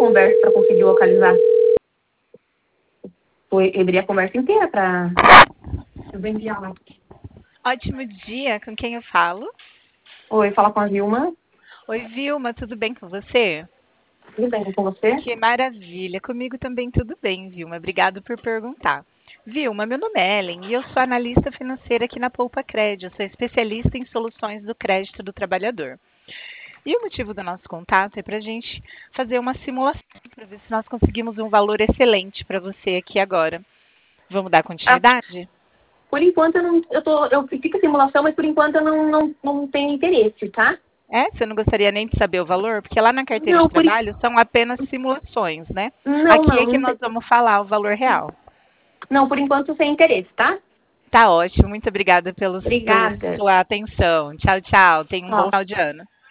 conversa para conseguir localizar. Eu abri a conversa inteira para... Eu vou enviar lá. Ótimo dia, com quem eu falo? Oi, fala com a Vilma. Oi, Vilma, tudo bem com você? Tudo bem com você? Que maravilha, comigo também tudo bem, Vilma, obrigado por perguntar. Vilma, meu nome é Ellen e eu sou analista financeira aqui na Poupa Crédito, eu sou especialista em soluções do crédito do trabalhador. E o motivo do nosso contato é para a gente fazer uma simulação para ver se nós conseguimos um valor excelente para você aqui agora. Vamos dar Ah, continuidade? por enquanto eu não... Eu fico a simulação, mas por enquanto eu não tenho interesse, tá? É? Você não gostaria nem de saber o valor? Porque lá na carteira de Não, trabalho são apenas simulações, né? não, Aqui é não, que não, nós vamos falar o valor real. não, por enquanto sem interesse, tá? Tá ótimo, muito obrigada pela Obrigada. sua atenção. Tchau, tchau. Tenha um bom Ó. final de ano.